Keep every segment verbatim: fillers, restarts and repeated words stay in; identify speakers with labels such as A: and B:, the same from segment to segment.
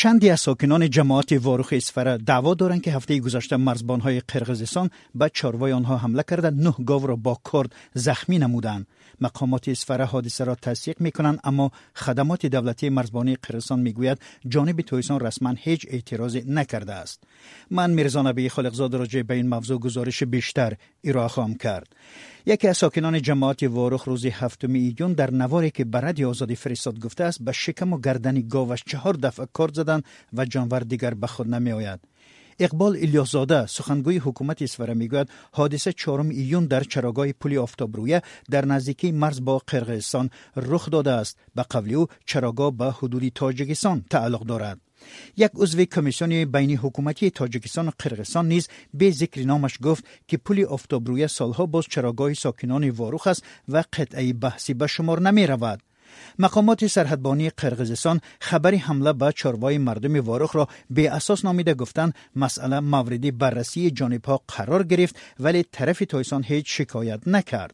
A: چندی از ساکنان جماعت واروخ اسفره دعوا دارند که هفته گذشته مرزبانهای قرقیزستان به چاروای آنها حمله کرده نه گاو را با کرد زخمی نمودند. مقامات اسفره حادثه را تصدیق میکنند، اما خدمات دولتی مرزبانی قرقیزستان میگوید جانب تویسان رسما هیچ اعتراضی نکرده است. من میرزا نبی خالقزاد راجع به این موضوع گزارش بیشتر ارائه خواهم کرد. یکی از ساکنان جماعت واروخ روز هفتم ایون در نواری که به رادیو آزادی فرستاد گفته است به شکم و گردن گاوش چهار دفعه کرد زدند و جانور دیگر به خود نمی آید. اقبال الیاسزاده سخنگوی حکومت اسفره میگوید حادثه چهارم ایون در چراگاه پل آفتابرویه در نزدیکی مرز با قرقیزستان رخ داده است. به قول او چراگاه به حدود تاجیکستان تعلق دارد. یک عضو کمیسیون بین حکومتی تاجیکستان و قرقیزستان نیز به ذکر نامش گفت که پل آفتابرویه سالها باز چراگاه ساکنان واروخ است و قطعه بحثی به شمار نمی رود. مقامات سرحدبانی قرقیزستان خبر حمله به چاروای مردم واروخ را به اساس نامیده گفتند مسئله مورد بررسی جانبها قرار گرفت، ولی طرف تویسان هیچ شکایت نکرد.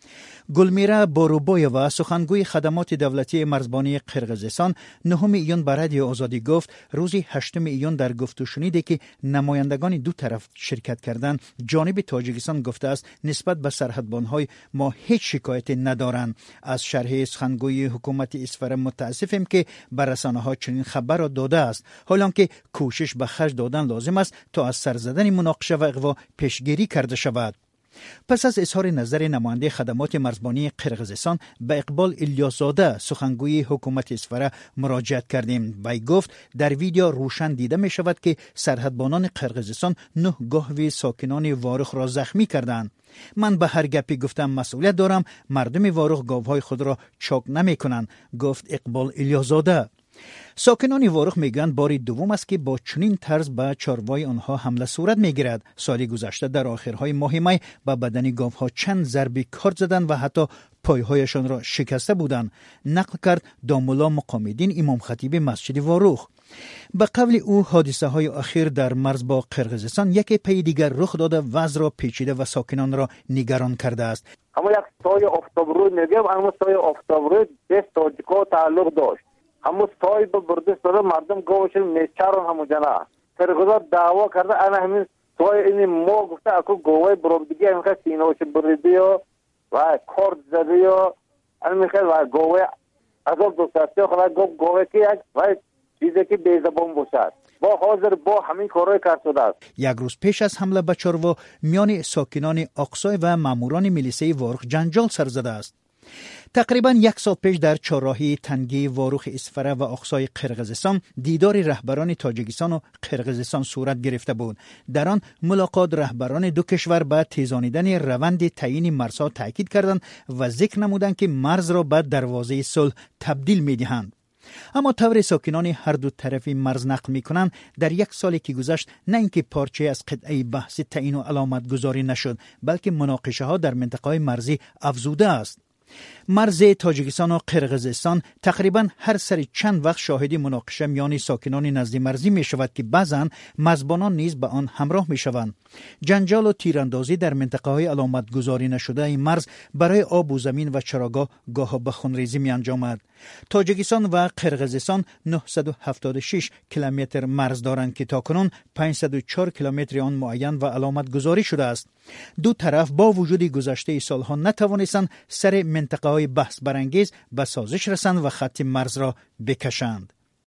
A: گلمیره باروبایووا سخنگوی خدمات دولتی مرزبانی قرقیزستان نهم ایون به رادیو آزادی گفت روز هشتم ایون در گفت و شنیدی که نمایندگان دو طرف شرکت کردند جانب تاجیکستان گفته است نسبت به سرحدبانهای ما هیچ شکایتی ندارند. از شرح سخنگوی حکومت اسفره متاسفیم که بر رسانه‌ها چنین خبر را داده است، حالانکه کوشش به خرج دادن لازم است تا از سر زدن مناقشه و اغوا پیشگیری کرده شود. پس از اظهار نظر نماینده خدمات مرزبانی قرقیزستان به اقبال الیاسزاده سخنگوی حکومت اسفره مراجعت کردیم. وی گفت در ویدیو روشن دیده می شود که سرحدبانان قرقیزستان نه گاو ساکنان واروخ را زخمی کردند. من به هر گپی گفتم مسئولیت دارم، مردم واروخ گاوهای خود را چاک نمی کنند، گفت اقبال الیاسزاده. ساکنان واروخ میگویند بار دوم است که با چنین طرز به چاروای آنها حمله صورت میگیرد. سال گذشته در آخرهای ماه می به بدن گاوها چند ضربه کارد زدند و حتی پایهایشان را شکسته بودند، نقل کرد دامولا مقام‌الدین امام خطیب مسجد واروخ. به قول او حادثه های اخیر در مرز با قرقیزستان یکی پی دیگر رخ داده وضع را پیچیده و ساکنان را نگران کرده است.
B: اما یک سای آفتابروی میگم، اما سای آفتابروی به تاجیک‌ها تعلق داشت. همون سای به برده سر مردم گاوشون میچارن همون جنا قرقیزا دعوا کرده انا همین سای این ما گفته اکو گاوای برام دیگه میخواد سینه‌اش بریده و و کارد زده و انا میخواد و گاوای عذاب دوسته خدا گاو گاوی که یک و چیزی که بی زبان باشد با حاضر با همین کارهای کار شده است.
A: یک روز پیش از حمله به چاروا میان ساکنان اقصای و ماموران میلیسه واروخ جنجال سر زده است. تقریبا یک سال پیش در چهارراهی تنگی واروخ اسفره و اقصای قرقیزستان دیدار رهبران تاجیکستان و قرقیزستان صورت گرفته بود. در آن ملاقات رهبران دو کشور به تیزانیدن روند تعیین مرزها تاکید کردند و ذکر نمودند که مرز را به دروازه صلح تبدیل می‌دهند. اما طور ساکنان هر دو طرفی مرز نقل می کنند در یک سالی که گذشت نه اینکه پارچه از قطعه بحث تعیین و علامت گذاری نشد، بلکه مناقشه ها در منطقه مرزی افزوده است. مرز تاجیکستان و قرقیزستان تقریبا هر سر چند وقت شاهدی مناقشه میان ساکنان نزد مرزی می شود که بعضا مزبانان نیز به آن همراه می شوند. جنجال و تیراندازی در منطقه های علامت گذاری نشده این مرز برای آب و زمین و چراگاه گاه به خونریزی می انجامد. تاجیکستان و قرقیزستان نهصد و هفتاد و شش کیلومتر مرز دارند که تاکنون پانصد و چهار کیلومتر آن معین و علامت گذاری شده است. دو طرف با وجود گذشته سالها نتوانستند سر منطقه های بحث برانگیز به سازش رسند و خط مرز را بکشند.